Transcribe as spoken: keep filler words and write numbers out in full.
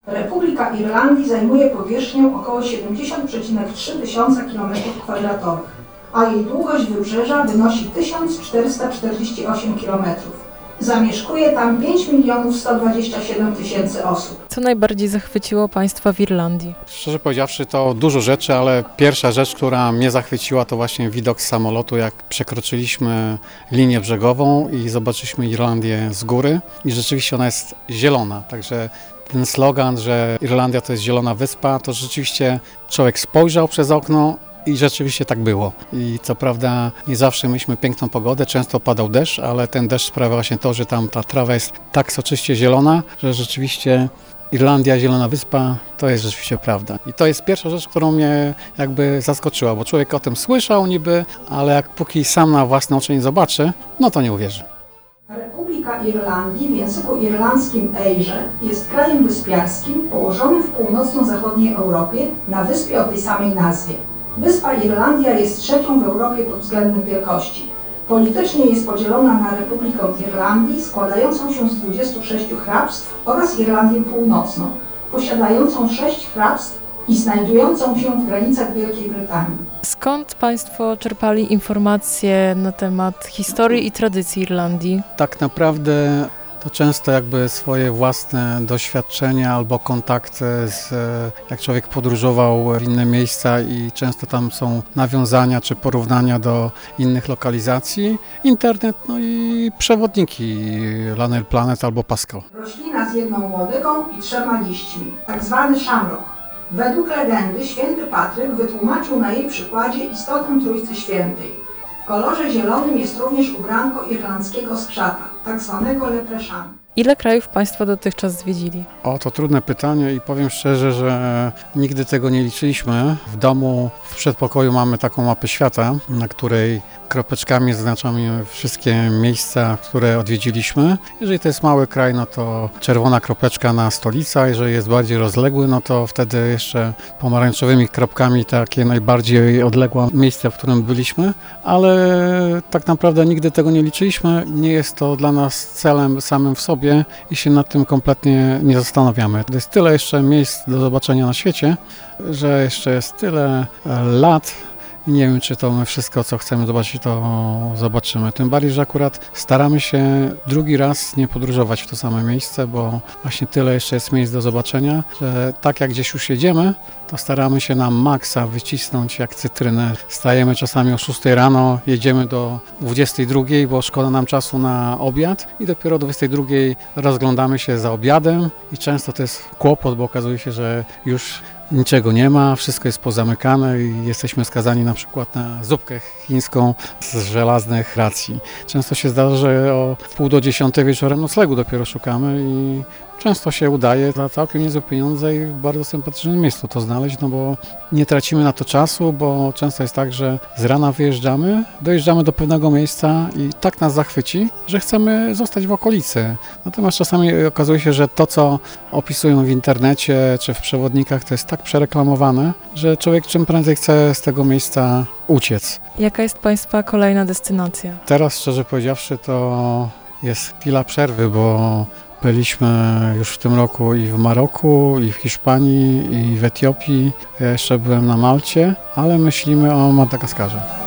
Republika Irlandii zajmuje powierzchnię około siedemdziesiąt przecinek trzy tysiąca kilometrów kwadratowych, a jej długość wybrzeża wynosi tysiąc czterysta czterdzieści osiem kilometrów. Zamieszkuje tam pięć milionów sto dwadzieścia siedem tysięcy osób. Co najbardziej zachwyciło Państwa w Irlandii? Szczerze powiedziawszy, to dużo rzeczy, ale pierwsza rzecz, która mnie zachwyciła, to właśnie widok z samolotu, jak przekroczyliśmy linię brzegową i zobaczyliśmy Irlandię z góry i rzeczywiście ona jest zielona, także ten slogan, że Irlandia to jest zielona wyspa, to rzeczywiście człowiek spojrzał przez okno i rzeczywiście tak było. I co prawda nie zawsze mieliśmy piękną pogodę, często padał deszcz, ale ten deszcz sprawia właśnie to, że tam ta trawa jest tak soczyście zielona, że rzeczywiście Irlandia, zielona wyspa, to jest rzeczywiście prawda. I to jest pierwsza rzecz, którą mnie jakby zaskoczyła, bo człowiek o tym słyszał niby, ale jak póki sam na własne oczy nie zobaczy, no to nie uwierzy. Republika Irlandii w języku irlandzkim Eire jest krajem wyspiarskim położonym w północno-zachodniej Europie na wyspie o tej samej nazwie. Wyspa Irlandia jest trzecią w Europie pod względem wielkości. Politycznie jest podzielona na Republikę Irlandii składającą się z dwudziestu sześciu hrabstw oraz Irlandię Północną, posiadającą sześć hrabstw i znajdującą się w granicach Wielkiej Brytanii. Skąd Państwo czerpali informacje na temat historii i tradycji Irlandii? Tak naprawdę to często jakby swoje własne doświadczenia albo kontakty z, jak człowiek podróżował w inne miejsca i często tam są nawiązania czy porównania do innych lokalizacji. Internet, no i przewodniki Lanel Planet albo Pascal. Roślina z jedną łodygą i trzema liśćmi, tak zwany szamrok. Według legendy święty Patryk wytłumaczył na jej przykładzie istotę Trójcy Świętej. W kolorze zielonym jest również ubranko irlandzkiego skrzata, tak zwanego leprechaun. Ile krajów Państwo dotychczas zwiedzili? O, to trudne pytanie i powiem szczerze, że nigdy tego nie liczyliśmy. W domu, w przedpokoju mamy taką mapę świata, na której kropeczkami zaznaczamy wszystkie miejsca, które odwiedziliśmy. Jeżeli to jest mały kraj, no to czerwona kropeczka na stolica. Jeżeli jest bardziej rozległy, no to wtedy jeszcze pomarańczowymi kropkami takie najbardziej odległe miejsca, w którym byliśmy. Ale tak naprawdę nigdy tego nie liczyliśmy. Nie jest to dla nas celem samym w sobie i się nad tym kompletnie nie zastanawiamy. To jest tyle jeszcze miejsc do zobaczenia na świecie, że jeszcze jest tyle lat. I nie wiem, czy to my wszystko, co chcemy zobaczyć, to zobaczymy. Tym bardziej, że akurat staramy się drugi raz nie podróżować w to same miejsce, bo właśnie tyle jeszcze jest miejsc do zobaczenia, że tak jak gdzieś już jedziemy, to staramy się na maksa wycisnąć jak cytrynę. Stajemy czasami o szóstej rano, jedziemy do dwudziestej drugiej, bo szkoda nam czasu na obiad i dopiero o dwudziestej drugiej rozglądamy się za obiadem i często to jest kłopot, bo okazuje się, że już niczego nie ma, wszystko jest pozamykane i jesteśmy skazani na przykład na zupkę chińską z żelaznych racji. Często się zdarza, że o pół do dziesiątej wieczorem noclegu dopiero szukamy i często się udaje za całkiem niezłe pieniądze i w bardzo sympatycznym miejscu to znaleźć, no bo nie tracimy na to czasu, bo często jest tak, że z rana wyjeżdżamy, dojeżdżamy do pewnego miejsca i tak nas zachwyci, że chcemy zostać w okolicy. Natomiast czasami okazuje się, że to, co opisują w internecie czy w przewodnikach, to jest tak przereklamowane, że człowiek czym prędzej chce z tego miejsca uciec. Jaka jest Państwa kolejna destynacja? Teraz, szczerze powiedziawszy, to jest chwila przerwy, bo byliśmy już w tym roku i w Maroku, i w Hiszpanii, i w Etiopii. Ja jeszcze byłem na Malcie, ale myślimy o Madagaskarze.